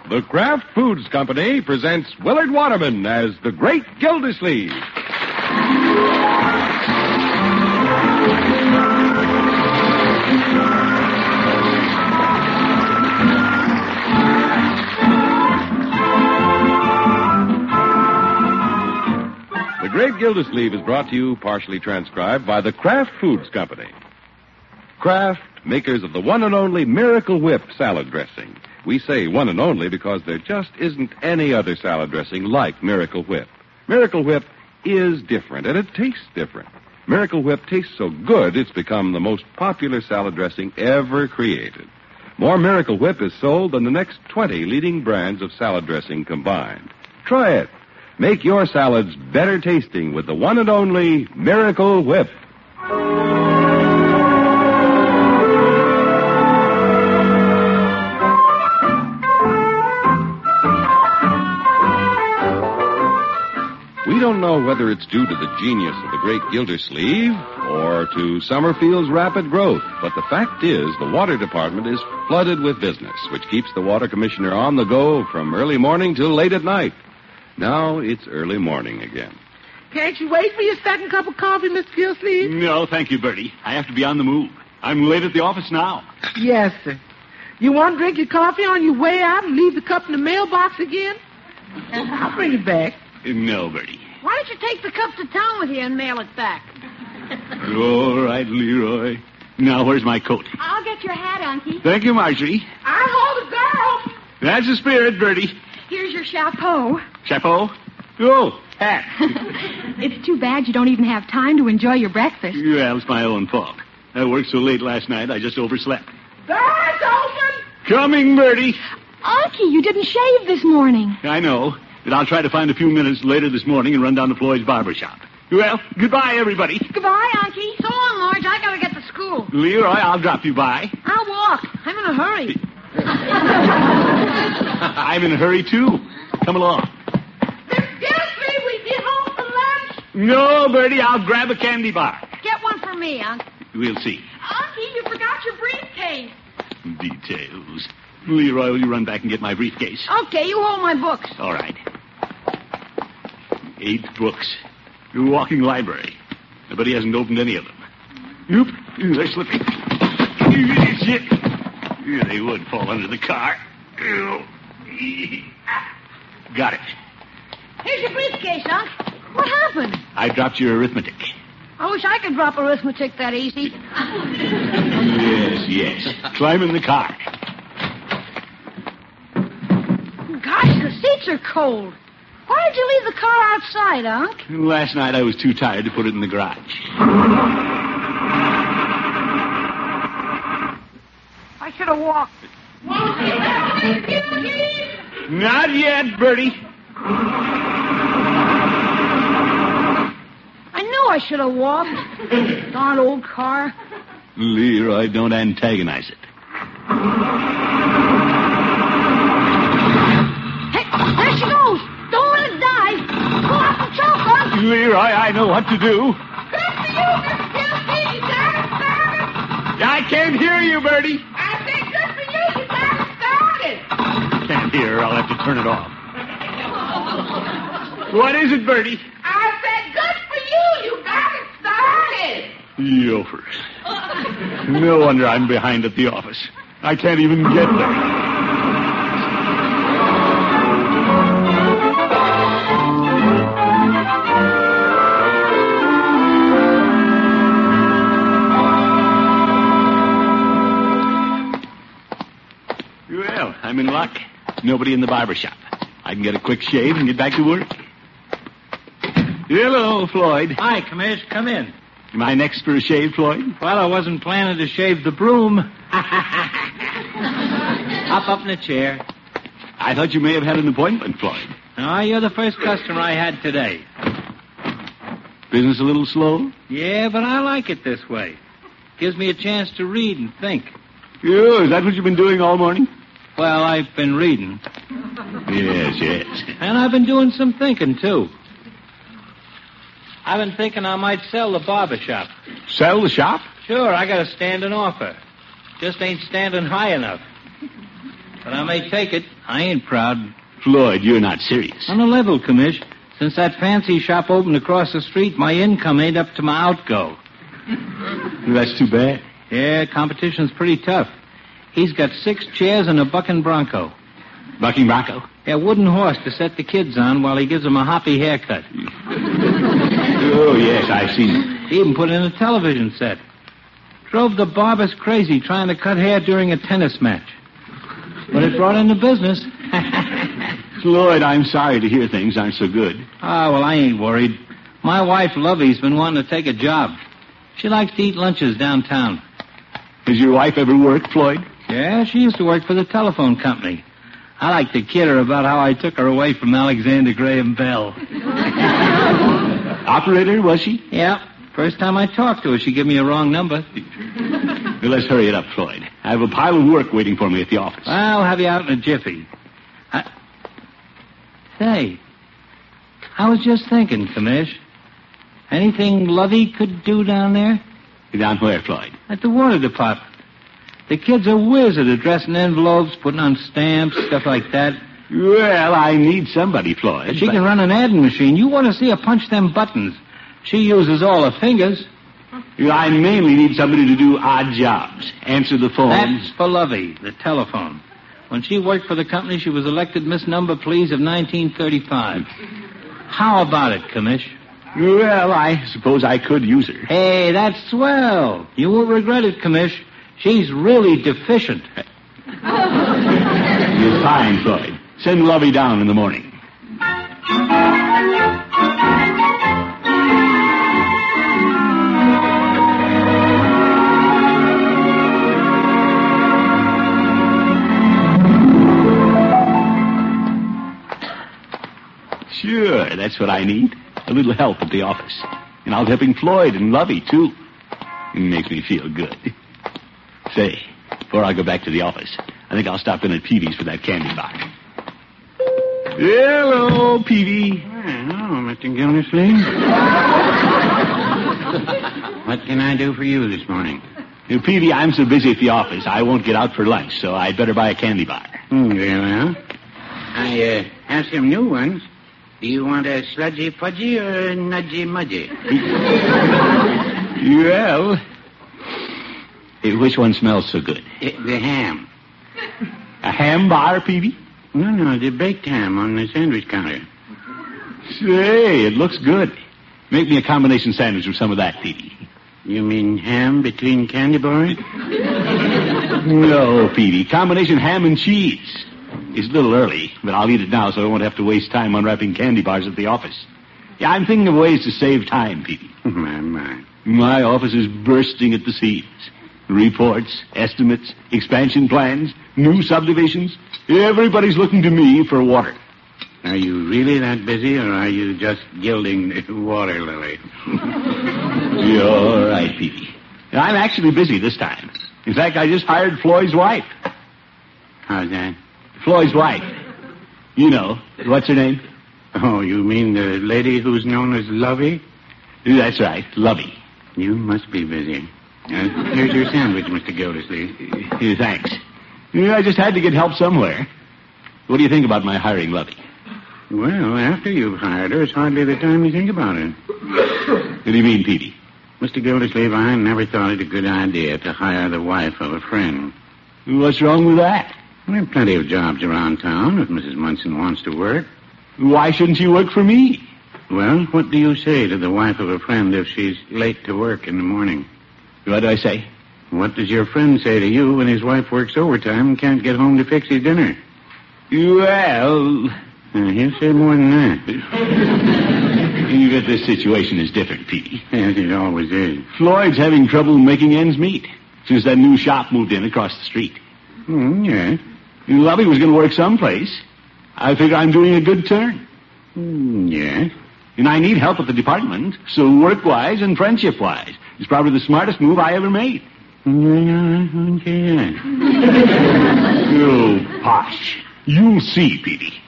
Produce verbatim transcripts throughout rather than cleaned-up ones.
The Kraft Foods Company presents Willard Waterman as the Great Gildersleeve. The Great Gildersleeve is brought to you, partially transcribed, by the Kraft Foods Company. Kraft, makers of the one and only Miracle Whip salad dressing. We say one and only because there just isn't any other salad dressing like Miracle Whip. Miracle Whip is different, and it tastes different. Miracle Whip tastes so good, it's become the most popular salad dressing ever created. More Miracle Whip is sold than the next twenty leading brands of salad dressing combined. Try it. Make your salads better tasting with the one and only Miracle Whip. We don't know whether it's due to the genius of the Great Gildersleeve or to Summerfield's rapid growth, but the fact is the water department is flooded with business, which keeps the water commissioner on the go from early morning till late at night. Now it's early morning again. Can't you wait for your second cup of coffee, Mister Gildersleeve? No, thank you, Bertie. I have to be on the move. I'm late at the office now. Yes, sir. You want to drink your coffee on your way out and leave the cup in the mailbox again? I'll bring it back. No, Bertie. Why don't you take the cup to town with you and mail it back? All right, Leroy. Now, where's my coat? I'll get your hat, Unky. Thank you, Marjorie. I hold the girl. That's the spirit, Bertie. Here's your chapeau. Chapeau? Oh, hat. It's too bad you don't even have time to enjoy your breakfast. Well, it's my own fault. I worked so late last night, I just overslept. Door's open. Coming, Bertie. Unky, you didn't shave this morning. I know, but I'll try to find a few minutes later this morning and run down to Floyd's barber shop. Well, goodbye, everybody. Goodbye, Unky. So long, Marge. I gotta get to school. Leroy, I'll drop you by. I'll walk. I'm in a hurry. I'm in a hurry, too. Come along. Miss Gildersleeve, we get home for lunch. No, Bertie, I'll grab a candy bar. Get one for me, Unc. We'll see. Unky, you forgot your briefcase. Details. Leroy, will you run back and get my briefcase? Okay, you hold my books. All right. Eight books. A walking library. But he hasn't opened any of them. Oop, they're slipping. Shit. Yeah, they would fall under the car. Got it. Here's your briefcase, Unc. What happened? I dropped your arithmetic. I wish I could drop arithmetic that easy. Yes, yes. Climb in the car. Gosh, the seats are cold. Why did you leave the car outside, Unc? Last night I was too tired to put it in the garage. I should have walked. Not yet, Bertie. I knew I should have walked. Darn old car. Leroy, don't antagonize it. Hey, there she goes. Don't let it die. Pull out the choke, Unc. Leroy, I know what to do. Good for you, Miss Gildersleeve. You got it started. I can't hear you, Bertie. I said good for you. You got it started. Can't hear. I'll have to turn it off. What is it, Bertie? I said good for you. You got it started. Yofers. No wonder I'm behind at the office. I can't even get there. Well, I'm in luck. Nobody in the barber shop. I can get a quick shave and get back to work. Hello, Floyd. Hi, Commiss. Come in. Am I next for a shave, Floyd? Well, I wasn't planning to shave the broom. Hop up in a chair. I thought you may have had an appointment, Floyd. No, you're the first customer I had today. Business a little slow? Yeah, but I like it this way. Gives me a chance to read and think. Yeah, is that what you've been doing all morning? Well, I've been reading. Yes, yes. And I've been doing some thinking, too. I've been thinking I might sell the barber shop. Sell the shop? Sure, I got a standing offer. Just ain't standing high enough. but I may take it. I ain't proud. Floyd, you're not serious. On a level, Commish. Since that fancy shop opened across the street, my income ain't up to my outgo. That's too bad. Yeah, competition's pretty tough. He's got six chairs and a bucking bronco. Bucking bronco? Yeah, wooden horse to set the kids on while he gives them a hoppy haircut. Oh, yes, I've seen it. He even put in a television set. Drove the barbers crazy trying to cut hair during a tennis match. But it brought in the business. Floyd, I'm sorry to hear things aren't so good. Ah, well, I ain't worried. My wife, Lovey's been wanting to take a job. She likes to eat lunches downtown. Has your wife ever worked, Floyd? Yeah, she used to work for the telephone company. I like to kid her about how I took her away from Alexander Graham Bell. Operator, was she? Yeah. First time I talked to her, she gave me a wrong number. Well, let's hurry it up, Floyd. I have a pile of work waiting for me at the office. I'll have you out in a jiffy. I... Say, I was just thinking, Commish. Anything Lovey could do down there? Down where, Floyd? At the water department. The kids are whiz at addressing envelopes, putting on stamps, stuff like that. Well, I need somebody, Floyd. She but... can run an adding machine. You want to see her punch them buttons. She uses all her fingers. I mainly need somebody to do odd jobs. Answer the phone. That's for Lovey, the telephone. When she worked for the company, she was elected Miss Number Please of nineteen thirty-five. How about it, Commish? Well, I suppose I could use her. Hey, that's swell. You won't regret it, Commish. She's really deficient. You're fine, Floyd. Send Lovey down in the morning. Sure, that's what I need. A little help at the office. And I was helping Floyd and Lovey, too. It makes me feel good. Say, before I go back to the office, I think I'll stop in at Peavy's for that candy bar. Hello, Peavy. Hello, Mister Gildersleeve. What can I do for you this morning? Now, Peavy, I'm so busy at the office, I won't get out for lunch, so I'd better buy a candy bar. Hmm, very well. I uh, have some new ones. Do you want a sludgy pudgy or a nudgy mudgy? Well, which one smells so good? Uh, the ham. A ham bar, Peavy? No, no, the baked ham on the sandwich counter. Say, it looks good. Make me a combination sandwich with some of that, Peavy. You mean ham between candy bars? No, Peavy. Combination ham and cheese. It's a little early, but I'll eat it now so I won't have to waste time unwrapping candy bars at the office. Yeah, I'm thinking of ways to save time, Peavy. My, my. My office is bursting at the seams. Reports, estimates, expansion plans, new subdivisions. Everybody's looking to me for water. Are you really that busy, or are you just gilding the water lily? You're all right, Peavy. I'm actually busy this time. In fact, I just hired Floyd's wife. How's that? Floyd's wife. You know. What's her name? Oh, you mean the lady who's known as Lovey? That's right, Lovey. You must be busy. Uh, here's your sandwich, Mister Gildersleeve. Uh, thanks. Yeah, I just had to get help somewhere. What do you think about my hiring Lovey? Well, after you've hired her, it's hardly the time you think about it. What do you mean, Peavy? Mister Gildersleeve, I never thought it a good idea to hire the wife of a friend. What's wrong with that? There are plenty of jobs around town if Missus Munson wants to work. Why shouldn't she work for me? Well, what do you say to the wife of a friend if she's late to work in the morning? What do I say? What does your friend say to you when his wife works overtime and can't get home to fix his dinner? Well... Uh, he'll say more than that. You bet this situation is different, Peavy. Yes, it always is. Floyd's having trouble making ends meet since that new shop moved in across the street. Hmm, yes. Lovey was going to work someplace. I figure I'm doing a good turn. Mm, yes. And I need help at the department, so work-wise and friendship-wise, it's probably the smartest move I ever made. Mm, okay. Oh, posh. You'll see, Peavy.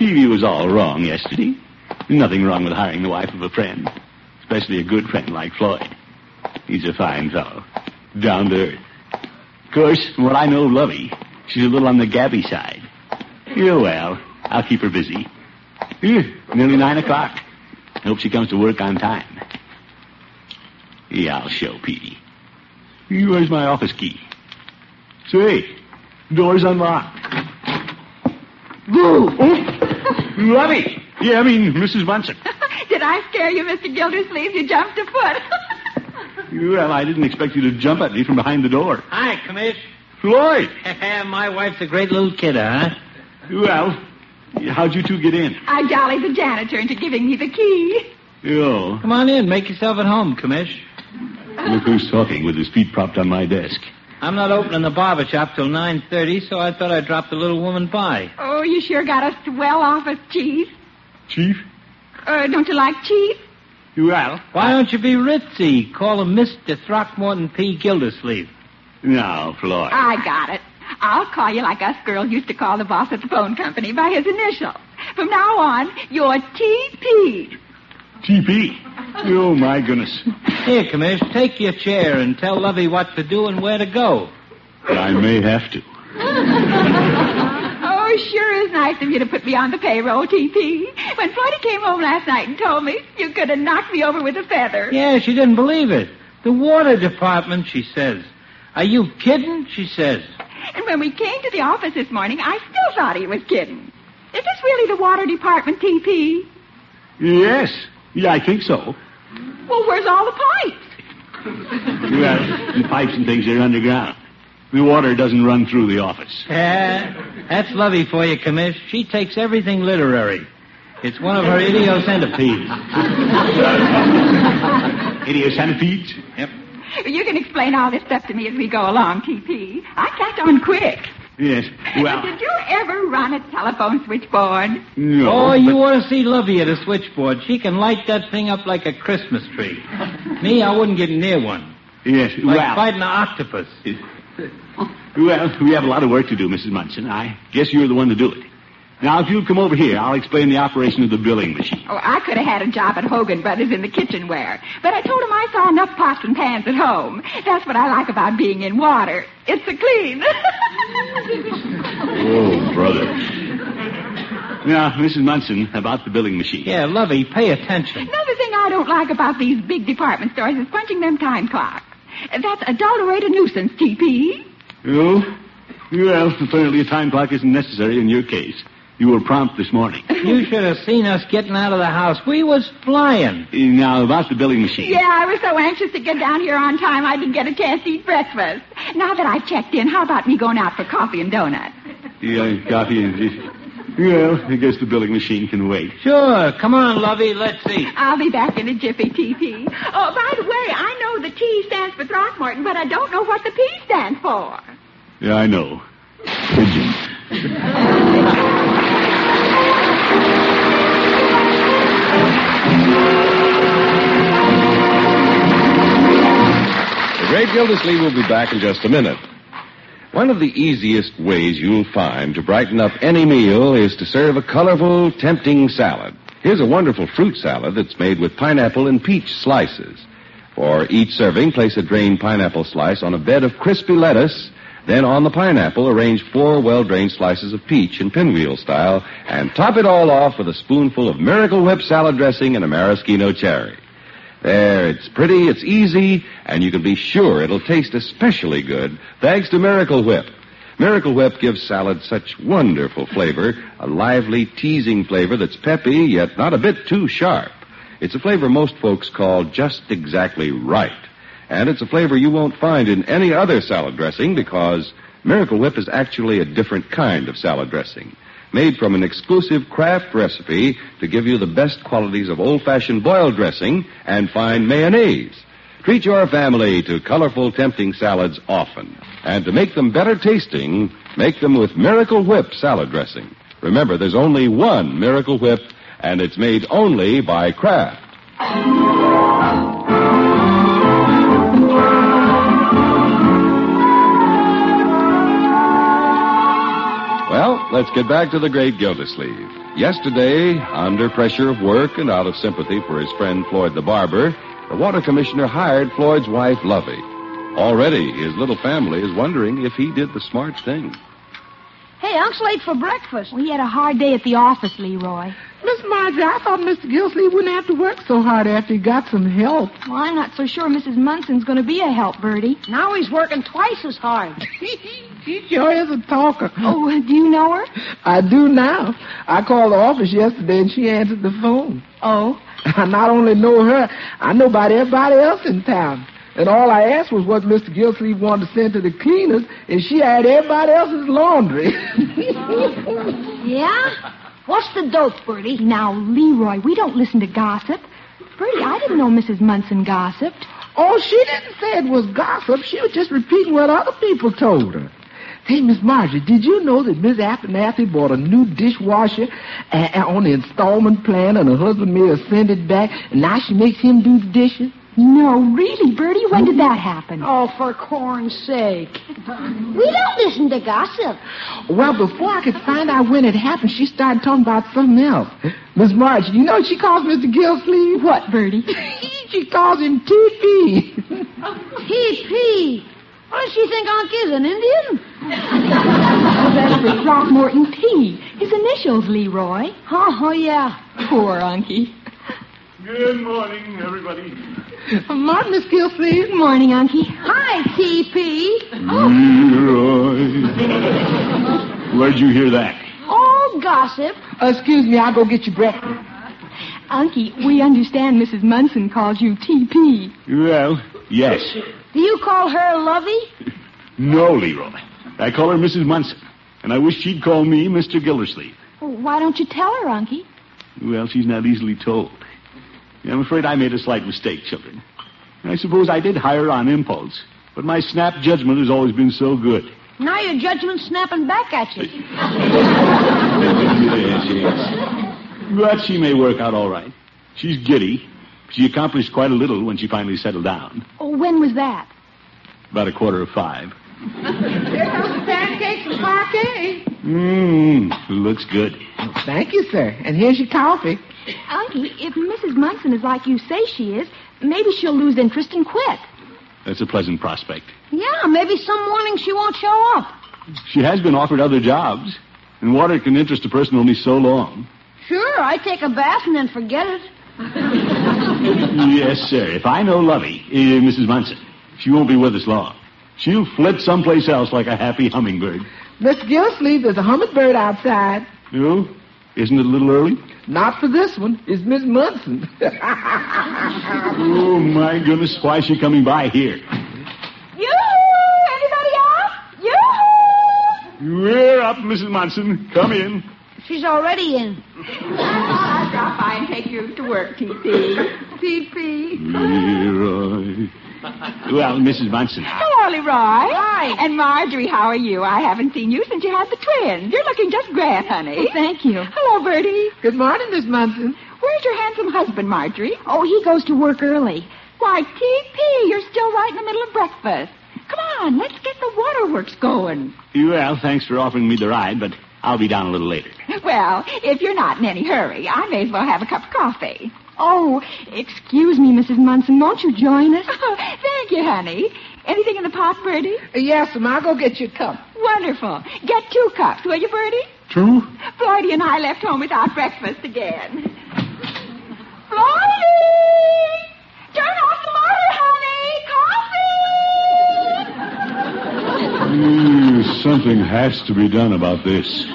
Peavy was all wrong yesterday. Nothing wrong with hiring the wife of a friend, especially a good friend like Floyd. He's a fine fellow, down to earth. Of course, from what I know of Lovey, she's a little on the gabby side. Yeah, well, I'll keep her busy. Yeah, nearly nine o'clock. I hope she comes to work on time. Yeah, I'll show Peavy. Where's my office key? Say, door's unlocked. Boo! Oh, Lovey! Yeah, I mean, Missus Munson. Did I scare you, Mister Gildersleeve? You jumped a foot. Well, I didn't expect you to jump at me from behind the door. Hi, Commish. Floyd! My wife's a great little kidder, huh? Well, how'd you two get in? I jollied the janitor into giving me the key. Oh. Come on in. Make yourself at home, Commish. Look who's talking with his feet propped on my desk. I'm not opening the barber shop till nine thirty, so I thought I'd drop the little woman by. Oh, you sure got a swell office, Chief. Chief? Uh, don't you like Chief? Well, Why don't you be ritzy? Call him Mister Throckmorton P. Gildersleeve. now, Floyd. I got it. I'll call you like us girls used to call the boss at the phone company by his initials. From now on, you're T P. T P? Oh, my goodness. Here, Commish, take your chair and tell Lovey what to do and where to go. I may have to. Oh, sure is nice of you to put me on the payroll, T P. When Floydie came home last night and told me, you could have knocked me over with a feather. Yeah, she didn't believe it. The water department, she says. Are you kidding? She says. And when we came to the office this morning, I still thought he was kidding. Is this really the water department, T P? Yes. Yeah, I think so. Well, where's all the pipes? Well, the pipes and things are underground. The water doesn't run through the office. Yeah, that's Lovey for you, Commish. She takes everything literary. It's one of her idiocentipedes. Idiocentipedes? Yep. You can explain all this stuff to me as we go along, T P. I catch on quick. Yes. Well, Did you ever run a telephone switchboard? no. Oh, you but- ought to see Lovey at a switchboard. She can light that thing up like a Christmas tree. Me, I wouldn't get near one. Yes, Like well... fighting an octopus. Well, we have a lot of work to do, Missus Munson. I guess you're the one to do it. Now, if you'll come over here, I'll explain the operation of the billing machine. Oh, I could have had a job at Hogan Brothers in the kitchenware. But I told him I saw enough pots and pans at home. That's what I like about being in water. It's so clean. Oh, brother. Now, Missus Munson, about the billing machine. Yeah, Lovey, pay attention. Another thing I don't like about these big department stores is punching them time clocks. That's adulterated nuisance, T P. Oh? Well, apparently a time clock isn't necessary in your case. You were prompt this morning. You should have seen us getting out of the house. We was flying. Now, about the billing machine. Yeah, I was so anxious to get down here on time I didn't get a chance to eat breakfast. Now that I've checked in, how about me going out for coffee and donuts? Yeah, coffee and... Well, I guess the billing machine can wait. Sure. Come on, Lovey. Let's see. I'll be back in a jiffy, T P. Oh, by the way, I know the T stands for Throckmorton, but I don't know what the P stands for. Yeah, I know. Pigeon. The Great Gildersleeve will be back in just a minute. One of the easiest ways you'll find to brighten up any meal is to serve a colorful, tempting salad. Here's a wonderful fruit salad that's made with pineapple and peach slices. For each serving, place a drained pineapple slice on a bed of crispy lettuce. Then on the pineapple, arrange four well-drained slices of peach in pinwheel style, and top it all off with a spoonful of Miracle Whip salad dressing and a maraschino cherry. There, it's pretty, it's easy, and you can be sure it'll taste especially good thanks to Miracle Whip. Miracle Whip gives salad such wonderful flavor, a lively, teasing flavor that's peppy, yet not a bit too sharp. It's a flavor most folks call just exactly right. And it's a flavor you won't find in any other salad dressing because Miracle Whip is actually a different kind of salad dressing, made from an exclusive Kraft recipe to give you the best qualities of old-fashioned boiled dressing and fine mayonnaise. Treat your family to colorful, tempting salads often. And to make them better tasting, make them with Miracle Whip salad dressing. Remember, there's only one Miracle Whip, and it's made only by Kraft. Well, Let's get back to the great Gildersleeve. Yesterday, under pressure of work and out of sympathy for his friend Floyd the barber, the water commissioner hired Floyd's wife, Lovey. Already, his little family is wondering if he did the smart thing. Hey, Unc's late for breakfast. We had a hard day at the office, Leroy. Miss Marjorie, I thought Mister Gildersleeve wouldn't have to work so hard after he got some help. Well, I'm not so sure Missus Munson's going to be a help, Bertie. Now he's working twice as hard. She sure is a talker. Oh, do you know her? I do now. I called the office yesterday and she answered the phone. Oh? I not only know her, I know about everybody else in town. And all I asked was what Mister Gildersleeve wanted to send to the cleaners, and she had everybody else's laundry. Yeah? What's the dope, Bertie? Now, Leroy, we don't listen to gossip. Bertie, I didn't know Missus Munson gossiped. Oh, she didn't say it was gossip. She was just repeating what other people told her. Hey, Miss Marjorie, did you know that Miss Abernathy bought a new dishwasher uh, on the installment plan, and her husband made her send it back, and now she makes him do the dishes? No, really, Bertie? When did that happen? Oh, for corn's sake. We don't listen to gossip. Well, before I could find out when it happened, she started talking about something else. Miss Marjorie, you know what she calls Mister Gildersleeve? What, Bertie? She calls him T P. T P. What does she think Unc is, an Indian? Oh, that's for Throckmorton P. His initials, Leroy. Oh, oh yeah. Poor Unky. Good morning, everybody. Morning, Miss Gildersleeve. Good morning, Unky. Hi, T P. Leroy. Where'd you hear that? Oh, gossip. Uh, excuse me, I'll go get you breakfast. Unky, we understand Missus Munson calls you T P. Well, yes. Do you call her Lovey? No, Leroy. I call her Missus Munson, and I wish she'd call me Mister Gildersleeve. Well, why don't you tell her, Unky? Well, she's not easily told. I'm afraid I made a slight mistake, children. I suppose I did hire her on impulse, but my snap judgment has always been so good. Now your judgment's snapping back at you. Yes, yes. But she may work out all right. She's giddy. She accomplished quite a little when she finally settled down. Oh, when was that? About a quarter of five. Here comes the pancakes and parquet. Mmm, looks good. Thank you, sir. And here's your coffee. Unky, if Missus Munson is like you say she is, maybe she'll lose interest and quit. That's a pleasant prospect. Yeah, maybe some morning she won't show up. She has been offered other jobs, and water can interest a person only so long. Sure, I take a bath and then forget it. Yes, sir. If I know Lovey, uh, Missus Munson, she won't be with us long. She'll flit someplace else like a happy hummingbird. Mister Gildersleeve, there's a hummingbird outside. No? Isn't it a little early? Not for this one. It's Miss Munson. Oh, my goodness. Why is she coming by here? Yoo-hoo! Anybody out? Yoo-hoo! We're up, Missus Munson. Come in. She's already in. I'll drop by and take you to work, T P. T P. Leroy. Well, Missus Munson. Hello, Leroy. Hi. And Marjorie, how are you? I haven't seen you since you had the twins. You're looking just grand, honey. Oh, thank you. Hello, Bertie. Good morning, Miss Munson. Where's your handsome husband, Marjorie? Oh, he goes to work early. Why, T P, you're still right in the middle of breakfast. Come on, let's get the waterworks going. Well, thanks for offering me the ride, but I'll be down a little later. Well, if you're not in any hurry, I may as well have a cup of coffee. Oh, excuse me, Missus Munson. Won't you join us? Oh, thank you, honey. Anything in the pot, Bertie? Uh, yes, ma'am. I'll go get you a cup. Wonderful. Get two cups, will you, Bertie? Two? Floydie and I left home without breakfast again. Floydie! Turn off the motor, honey! Coffee! Mm, something has to be done about this.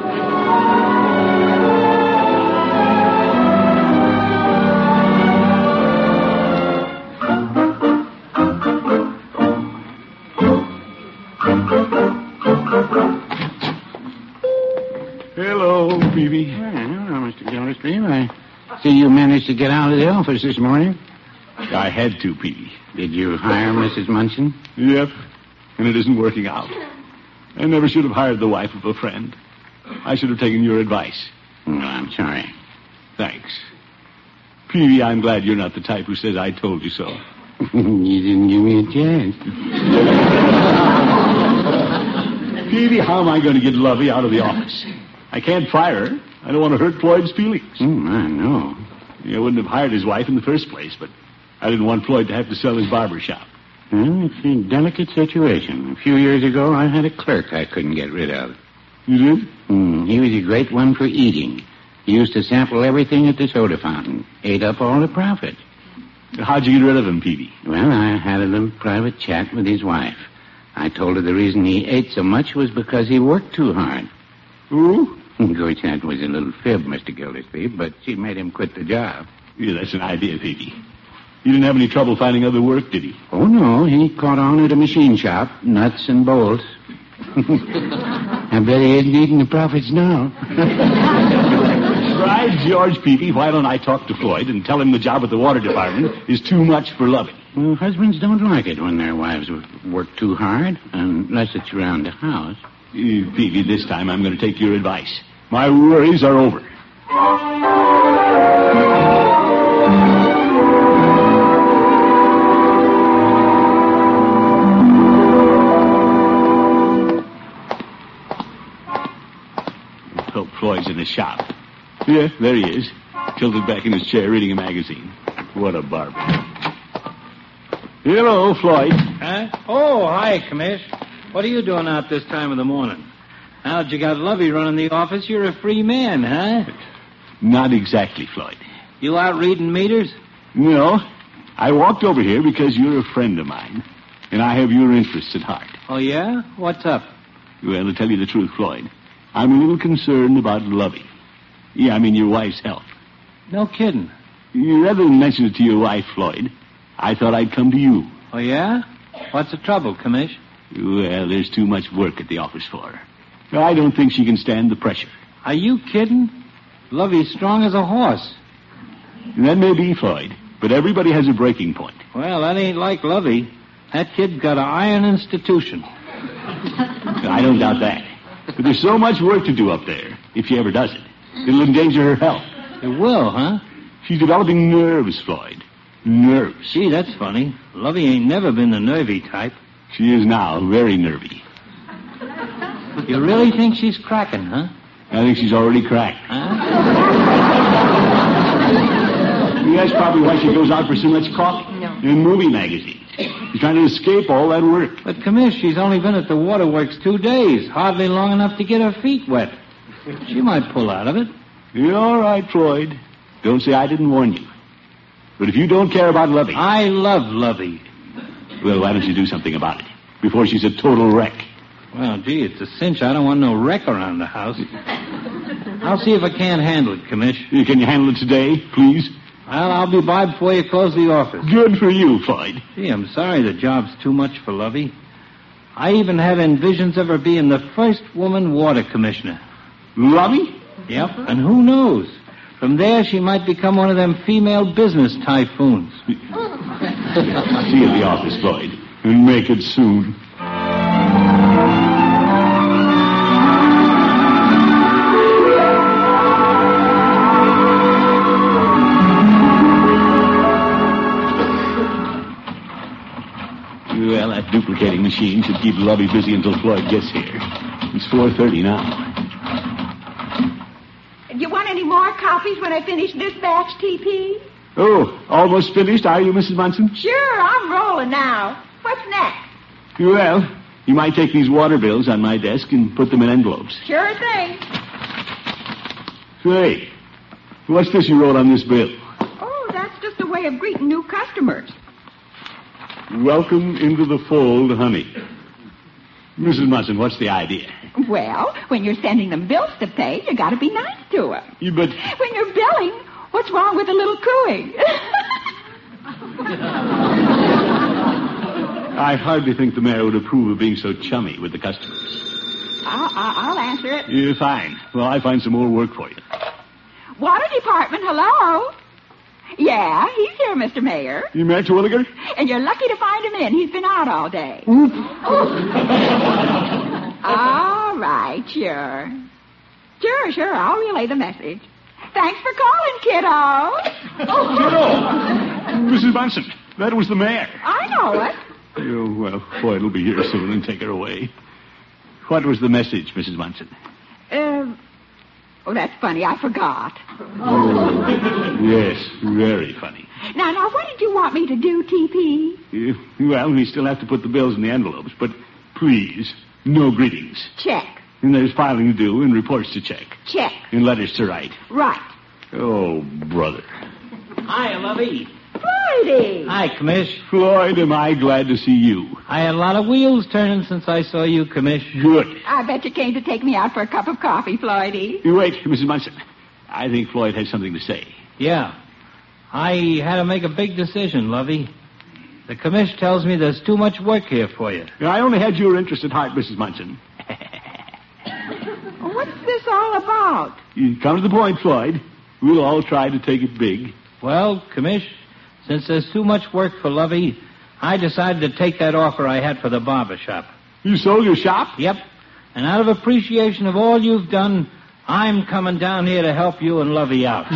Hello, Peavy. Well, hello, Mister Gildersleeve. I see you managed to get out of the office this morning. I had to, Peavy. Did you hire Missus Munson? Yep, and it isn't working out. I never should have hired the wife of a friend. I should have taken your advice. Well, I'm sorry. Thanks. Peavy, I'm glad you're not the type who says I told you so. You didn't give me a chance. Peavy, how am I going to get Lovey out of the office? I can't fire her. I don't want to hurt Floyd's feelings. Oh, I know. I wouldn't have hired his wife in the first place, but I didn't want Floyd to have to sell his barber shop. Well, it's a delicate situation. A few years ago, I had a clerk I couldn't get rid of. You did? Mm, he was a great one for eating. He used to sample everything at the soda fountain. Ate up all the profit. How'd you get rid of him, Peavy? Well, I had a little private chat with his wife. I told her the reason he ate so much was because he worked too hard. Who? Of course, that was a little fib, Mister Gildersleeve, but she made him quit the job. Yeah, that's an idea, Peavy. You didn't have any trouble finding other work, did he? Oh, no. He caught on at a machine shop, nuts and bolts. I bet he isn't eating the profits now. Right, George Peavy, why don't I talk to Floyd and tell him the job at the water department is too much for Lovey? Well, husbands don't like it when their wives work too hard, unless it's around the house. Uh, Peavy, this time I'm going to take your advice. My worries are over. Hope Floyd's in the shop. Yeah, there he is. Tilted back in his chair reading a magazine. What a barber. Hello, Floyd. Huh? Oh, hi, Commish. What are you doing out this time of the morning? Now that you got Lovey running the office, you're a free man, huh? Not exactly, Floyd. You out reading meters? No. I walked over here because you're a friend of mine, and I have your interests at heart. Oh, yeah? What's up? Well, to tell you the truth, Floyd, I'm a little concerned about Lovey. Yeah, I mean your wife's health. No kidding. Rather than mention it to your wife, Floyd, I thought I'd come to you. Oh, yeah? What's the trouble, Commish? Well, there's too much work at the office for her. I don't think she can stand the pressure. Are you kidding? Lovey's strong as a horse. That may be, Floyd, but everybody has a breaking point. Well, that ain't like Lovey. That kid's got an iron institution. I don't doubt that. But there's so much work to do up there, if she ever does it. It'll endanger her health. It will, huh? She's developing nerves, Floyd. Nerves. Gee, that's funny. Lovey ain't never been the nervy type. She is now very nervy. You really think she's cracking, huh? I think she's already cracked. Huh? That's probably why she goes out for so much coffee No. and movie magazines. She's trying to escape all that work. But, Commish, she's only been at the waterworks two days, hardly long enough to get her feet wet. She might pull out of it. You're all right, Floyd. Don't say I didn't warn you. But if you don't care about Lovey... I love Lovey. Well, why don't you do something about it before she's a total wreck? Well, gee, it's a cinch. I don't want no wreck around the house. I'll see if I can't handle it, Commish. Can you handle it today, please? Well, I'll be by before you close the office. Good for you, Floyd. Gee, I'm sorry the job's too much for Lovey. I even had envisions of her being the first woman water commissioner. Lovey? Yep, and who knows? From there, she might become one of them female business typhoons. See you at the office, Floyd. And make it soon. Well, that duplicating machine should keep Lovey busy until Floyd gets here. It's four thirty now. Do you want any more copies when I finish this batch, T P? Oh, almost finished, are you, Missus Munson? Sure, I'm rolling now. What's next? Well, you might take these water bills on my desk and put them in envelopes. Sure thing. Say, what's this you wrote on this bill? Oh, that's just a way of greeting new customers. Welcome into the fold, honey. Missus Munson, what's the idea? Well, when you're sending them bills to pay, you got to be nice to them. You but... When you're billing, what's wrong with a little cooing? I hardly think the mayor would approve of being so chummy with the customers. I'll, I'll answer it. Yeah, fine. Well, I find some more work for you. Water department, hello? Yeah, he's here, Mister Mayor. You met Twilliger? And you're lucky to find him in. He's been out all day. All right, sure. Sure, sure, I'll relay the message. Thanks for calling, kiddo. Kiddo! Missus Munson, that was the mayor. I know it. Oh, well, Floyd will be here soon and take her away. What was the message, Missus Munson? Uh, oh, that's funny. I forgot. Oh, yes, very funny. Now, now, what did you want me to do, T P? Uh, well, we still have to put the bills in the envelopes, but please, no greetings. Check. And there's filing to do and reports to check. Check. And letters to write. Right. Oh, brother. Hi, Lovey. Floydie. Hi, Commish. Floyd, am I glad to see you. I had a lot of wheels turning since I saw you, Commish. Good. I bet you came to take me out for a cup of coffee, Floydie. You wait, Missus Munson. I think Floyd has something to say. Yeah. I had to make a big decision, Lovey. The Commish tells me there's too much work here for you. I only had your interest at heart, Missus Munson. What's this all about? You come to the point, Floyd. We'll all try to take it big. Well, Commish, since there's too much work for Lovey, I decided to take that offer I had for the barber shop. You sold your shop? Yep. And out of appreciation of all you've done, I'm coming down here to help you and Lovey out.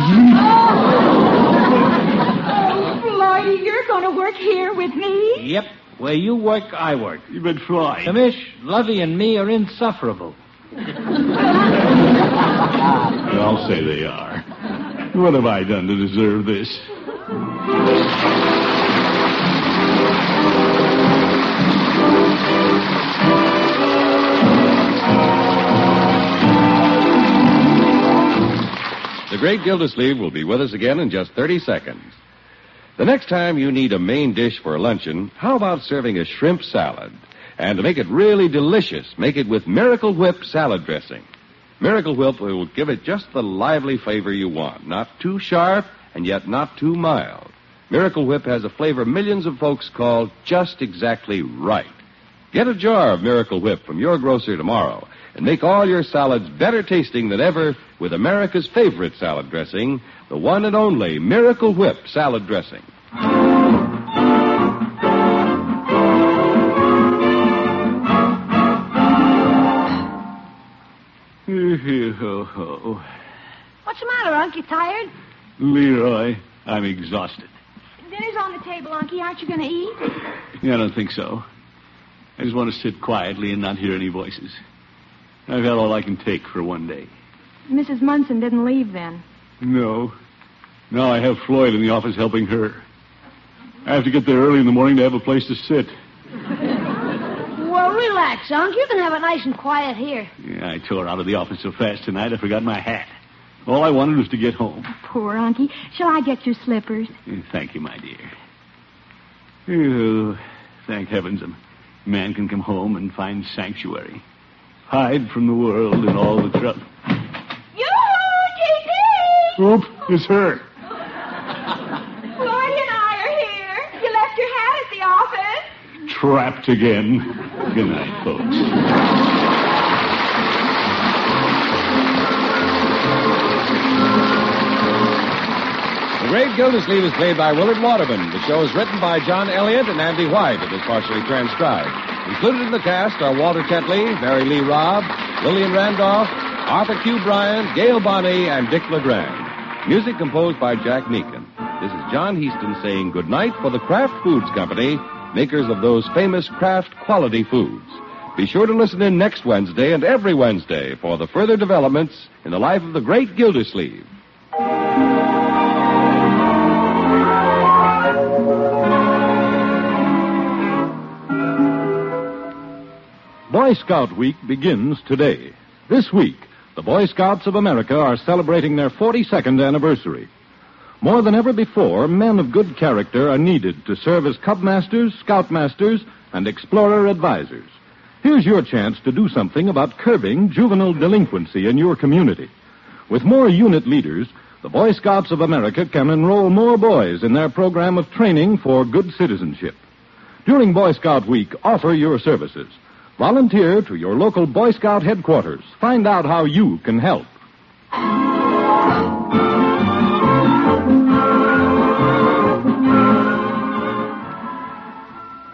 Oh, Floydie, you're going to work here with me? Yep. Where you work, I work. But Floyd... Commish, Lovey and me are insufferable. I'll say they are. What have I done to deserve this? The Great Gildersleeve will be with us again in just thirty seconds. The next time you need a main dish for a luncheon, how about serving a shrimp salad? And to make it really delicious, make it with Miracle Whip salad dressing. Miracle Whip will give it just the lively flavor you want. Not too sharp and yet not too mild. Miracle Whip has a flavor millions of folks call just exactly right. Get a jar of Miracle Whip from your grocer tomorrow and make all your salads better tasting than ever with America's favorite salad dressing, the one and only Miracle Whip salad dressing. What's the matter, Unc? You tired? Leroy, I'm exhausted. Dinner's on the table, Unky. Aren't you going to eat? Yeah, I don't think so. I just want to sit quietly and not hear any voices. I've had all I can take for one day. Missus Munson didn't leave then. No. Now I have Floyd in the office helping her. I have to get there early in the morning to have a place to sit. Well, relax, Unc. You can have it nice and quiet here. Yeah, I tore out of the office so fast tonight I forgot my hat. All I wanted was to get home. Poor Unky. Shall I get your slippers? Thank you, my dear. Oh, thank heavens a man can come home and find sanctuary. Hide from the world and all the trouble. Yoo-hoo, J P! Oop, it's her. Floyd and I are here. You left your hat at the office. Trapped again. Good night, folks. The Great Gildersleeve is played by Willard Waterman. The show is written by John Elliott and Andy White. It is partially transcribed. Included in the cast are Walter Tetley, Mary Lee Robb, Lillian Randolph, Arthur Q. Bryant, Gail Bonney, and Dick LeGrand. Music composed by Jack Meakin. This is John Heaston saying goodnight for the Kraft Foods Company, makers of those famous Kraft quality foods. Be sure to listen in next Wednesday and every Wednesday for the further developments in the life of the Great Gildersleeve. Boy Scout Week begins today. This week, the Boy Scouts of America are celebrating their forty-second anniversary. More than ever before, men of good character are needed to serve as Cubmasters, Scoutmasters, and Explorer Advisors. Here's your chance to do something about curbing juvenile delinquency in your community. With more unit leaders, the Boy Scouts of America can enroll more boys in their program of training for good citizenship. During Boy Scout Week, offer your services. Volunteer to your local Boy Scout headquarters. Find out how you can help.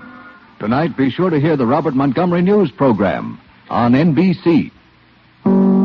Tonight, be sure to hear the Robert Montgomery News program on N B C.